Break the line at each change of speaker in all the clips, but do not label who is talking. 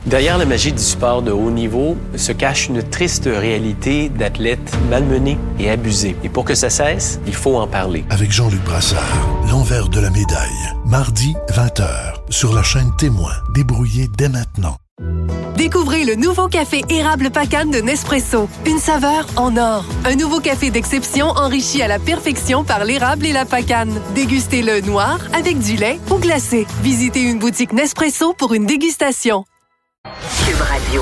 Derrière la magie du sport de haut niveau se cache une triste réalité d'athlètes malmenés et abusés. Et pour que ça cesse, il faut en parler.
Avec Jean-Luc Brassard, l'envers de la médaille. Mardi, 20h, sur la chaîne Témoin. Débrouillez dès maintenant.
Découvrez le nouveau café érable Pacane de Nespresso. Une saveur en or. Un nouveau café d'exception enrichi à la perfection par l'érable et la pacane. Dégustez-le noir, avec du lait ou glacé. Visitez une boutique Nespresso pour une dégustation.
Cube Radio.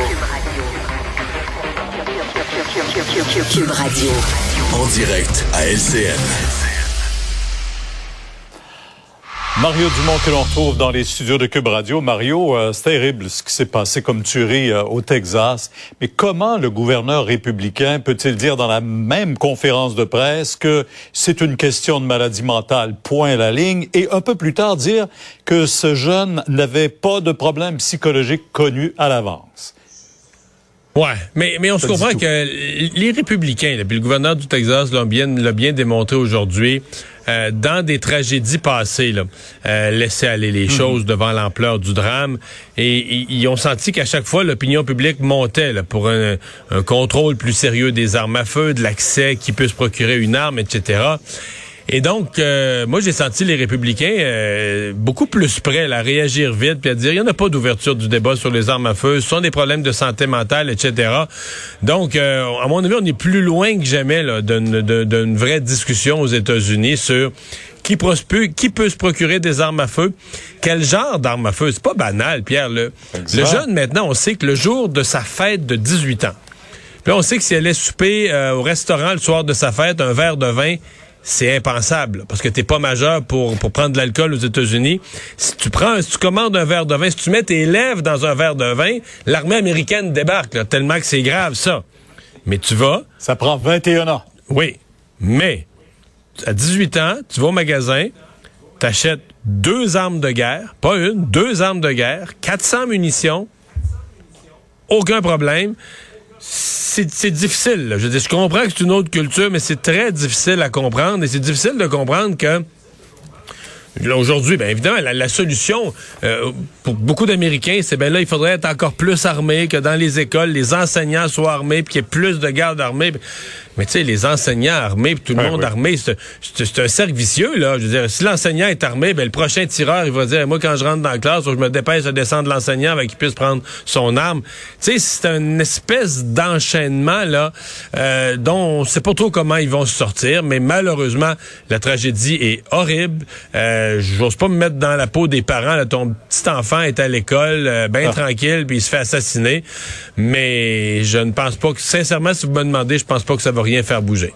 Cube Radio.
En direct à LCN.
Mario Dumont que l'on retrouve dans les studios de Cube Radio. Mario, c'est terrible ce qui s'est passé comme tuerie au Texas. Mais comment le gouverneur républicain peut-il dire dans la même conférence de presse que c'est une question de maladie mentale, point à la ligne, et un peu plus tard dire que ce jeune n'avait pas de problème psychologique connu à l'avance?
Ouais, mais on se comprend que les républicains, puis le gouverneur du Texas l'a bien démontré aujourd'hui, dans des tragédies passées, laisser aller les choses devant l'ampleur du drame, et ils ont senti qu'à chaque fois l'opinion publique montait pour un contrôle plus sérieux des armes à feu, de l'accès, qui peut se procurer une arme, etc. Et donc, moi, j'ai senti les républicains beaucoup plus prêts à réagir vite puis à dire, il n'y en a pas d'ouverture du débat sur les armes à feu, ce sont des problèmes de santé mentale, etc. Donc, à mon avis, on est plus loin que jamais d'une vraie discussion aux États-Unis sur qui peut se procurer des armes à feu, quel genre d'armes à feu. C'est pas banal, Pierre. Le jeune, maintenant, on sait que le jour de sa fête de 18 ans, puis là, on sait que s'il allait souper au restaurant le soir de sa fête, un verre de vin, c'est impensable, parce que t'es pas majeur pour prendre de l'alcool aux États-Unis. Si tu commandes un verre de vin, si tu mets tes lèvres dans un verre de vin, l'armée américaine débarque, tellement que c'est grave, ça. Mais tu vas...
Ça prend 21 ans.
Oui, mais à 18 ans, tu vas au magasin, t'achètes 2 armes de guerre, pas une, 2 armes de guerre, 400 munitions, aucun problème. C'est difficile, là. Je veux dire, je comprends que c'est une autre culture, mais c'est très difficile à comprendre. Et c'est difficile de comprendre que là, aujourd'hui, bien évidemment, la solution pour beaucoup d'Américains, c'est là, il faudrait être encore plus armé, que dans les écoles, les enseignants soient armés, puis qu'il y ait plus de gardes armés. Mais tu sais, les enseignants armés, puis tout le monde armé, c'est un cercle vicieux, là. Je veux dire, si l'enseignant est armé, le prochain tireur, il va dire, moi, quand je rentre dans la classe, je me dépêche de descendre l'enseignant avec qu'il puisse prendre son arme. Tu sais, c'est une espèce d'enchaînement, là, dont on sait pas trop comment ils vont se sortir, mais malheureusement, la tragédie est horrible. J'ose pas me mettre dans la peau des parents, là. Ton petit enfant est à l'école, tranquille, puis il se fait assassiner. Mais je ne pense pas que, sincèrement, si vous me demandez, je pense pas que ça va rien faire bouger.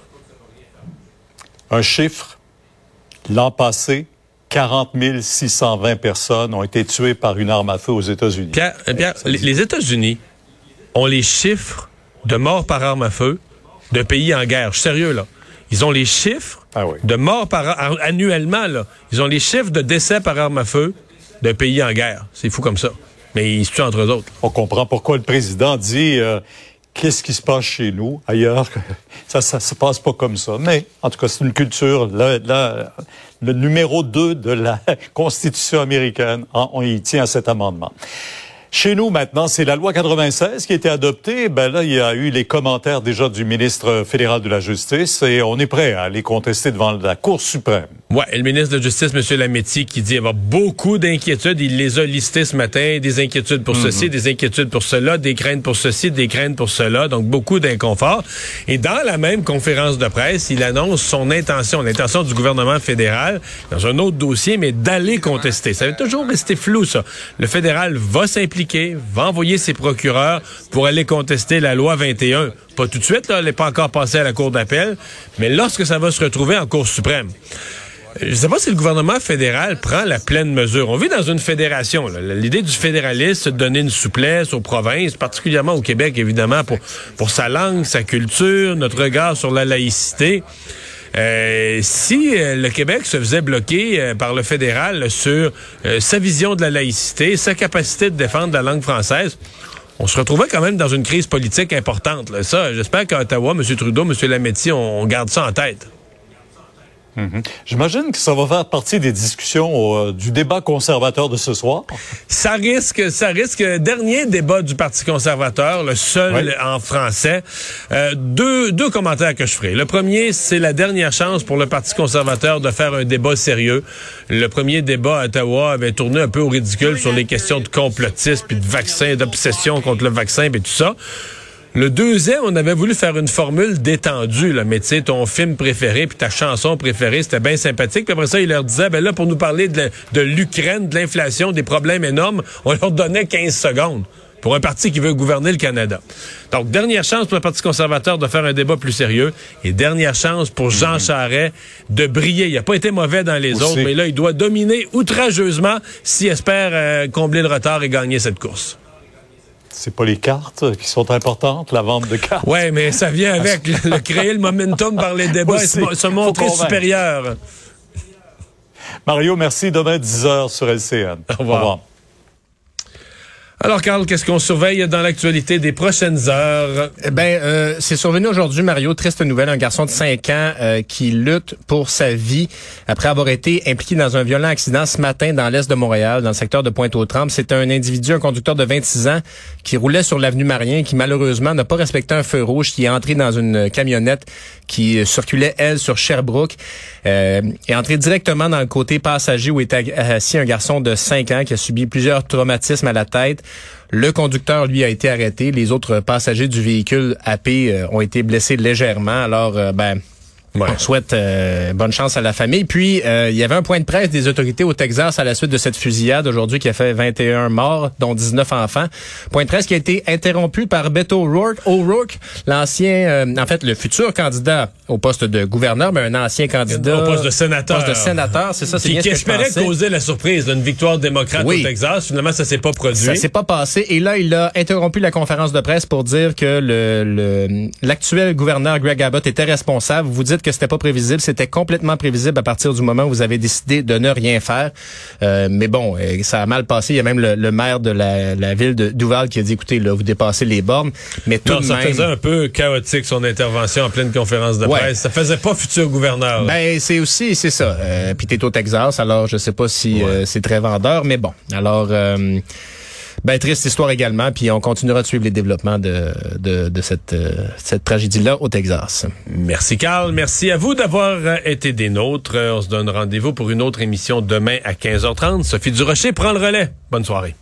Un chiffre, l'an passé, 40 620 personnes ont été tuées par une arme à feu aux États-Unis.
Pierre, les États-Unis ont les chiffres de morts par arme à feu de pays en guerre. Je suis sérieux, là. Ils ont les chiffres de morts annuellement, là. Ils ont les chiffres de décès par arme à feu d'un pays en guerre. C'est fou comme ça. Mais ils se tuent entre eux autres.
On comprend pourquoi le président dit qu'est-ce qui se passe chez nous, ailleurs. Ça se passe pas comme ça. Mais, en tout cas, c'est une culture. Le numéro 2 de la Constitution américaine, on y tient à cet amendement. Chez nous, maintenant, c'est la loi 96 qui a été adoptée. Là, il y a eu les commentaires déjà du ministre fédéral de la Justice et on est prêt à les contester devant la Cour suprême.
Ouais, et le ministre de la Justice, M. Lametti, qui dit avoir beaucoup d'inquiétudes. Il les a listées ce matin. Des inquiétudes pour ceci, des inquiétudes pour cela, des craintes pour ceci, des craintes pour cela. Donc, beaucoup d'inconfort. Et dans la même conférence de presse, il annonce son intention, l'intention du gouvernement fédéral, dans un autre dossier, mais d'aller contester. Ça va toujours rester flou, ça. Le fédéral va s'impliquer, va envoyer ses procureurs pour aller contester la loi 21. Pas tout de suite, là, elle n'est pas encore passée à la Cour d'appel, mais lorsque ça va se retrouver en Cour suprême. Je ne sais pas si le gouvernement fédéral prend la pleine mesure. On vit dans une fédération. Là. L'idée du fédéralisme, c'est de donner une souplesse aux provinces, particulièrement au Québec, évidemment, pour sa langue, sa culture, notre regard sur la laïcité. Si le Québec se faisait bloquer par le fédéral sur sa vision de la laïcité, sa capacité de défendre la langue française, on se retrouvait quand même dans une crise politique importante. Là. Ça, j'espère qu'à Ottawa, M. Trudeau, M. Lametti, on garde ça en tête.
J'imagine que ça va faire partie des discussions du débat conservateur de ce soir.
Ça risque. Dernier débat du Parti conservateur, le seul en français. Deux commentaires que je ferai. Le premier, c'est la dernière chance pour le Parti conservateur de faire un débat sérieux. Le premier débat à Ottawa avait tourné un peu au ridicule sur les questions de complotisme, puis de vaccin, d'obsession contre le vaccin, et tout ça. Le deuxième, on avait voulu faire une formule détendue, là, mais tu sais, ton film préféré puis ta chanson préférée, c'était bien sympathique. Puis après ça, il leur disait, ben là, pour nous parler de l'Ukraine, de l'inflation, des problèmes énormes, on leur donnait 15 secondes pour un parti qui veut gouverner le Canada. Donc, dernière chance pour le Parti conservateur de faire un débat plus sérieux et dernière chance pour Jean Charest de briller. Il n'a pas été mauvais dans les autres, mais là, il doit dominer outrageusement s'il espère combler le retard et gagner cette course.
C'est pas les cartes qui sont importantes, la vente de cartes.
Ouais, mais ça vient avec créer le momentum par les débats et se montrer supérieur.
Mario, merci. Demain, 10h sur LCN.
Au revoir. Alors, Carl, qu'est-ce qu'on surveille dans l'actualité des prochaines heures?
C'est survenu aujourd'hui, Mario. Triste nouvelle. Un garçon de 5 ans qui lutte pour sa vie après avoir été impliqué dans un violent accident ce matin dans l'est de Montréal, dans le secteur de Pointe-aux-Trembles. C'est un individu, un conducteur de 26 ans, qui roulait sur l'avenue Marien, qui malheureusement n'a pas respecté un feu rouge, qui est entré dans une camionnette qui circulait, elle, sur Sherbrooke. Est entré directement dans le côté passager où était assis un garçon de 5 ans qui a subi plusieurs traumatismes à la tête. Le conducteur, lui, a été arrêté. Les autres passagers du véhicule AP ont été blessés légèrement. Alors, on souhaite bonne chance à la famille. Puis, il y avait un point de presse des autorités au Texas à la suite de cette fusillade aujourd'hui qui a fait 21 morts, dont 19 enfants. Point de presse qui a été interrompu par Beto O'Rourke, l'ancien, le futur candidat au poste de gouverneur, mais un ancien candidat
au poste de sénateur.
C'est ça, c'est bien ce que je pensais.
Qui espérait causer la surprise d'une victoire démocrate au Texas. Finalement, ça s'est pas produit.
Ça s'est pas passé. Et là, il a interrompu la conférence de presse pour dire que l'actuel gouverneur Greg Abbott était responsable. Vous dites que c'était pas prévisible. C'était complètement prévisible à partir du moment où vous avez décidé de ne rien faire. Mais bon, ça a mal passé. Il y a même le maire de la ville de Duval qui a dit, écoutez, là, vous dépassez les bornes. Mais tout de même...
Ça faisait un peu chaotique, son intervention en pleine conférence de presse. Ça faisait pas futur gouverneur.
C'est ça. Puis t'es au Texas, alors je sais pas si c'est très vendeur, mais bon. Alors... triste histoire également, puis on continuera de suivre les développements de cette tragédie-là au Texas.
Merci Carl, merci à vous d'avoir été des nôtres. On se donne rendez-vous pour une autre émission demain à 15h30. Sophie Durocher prend le relais. Bonne soirée.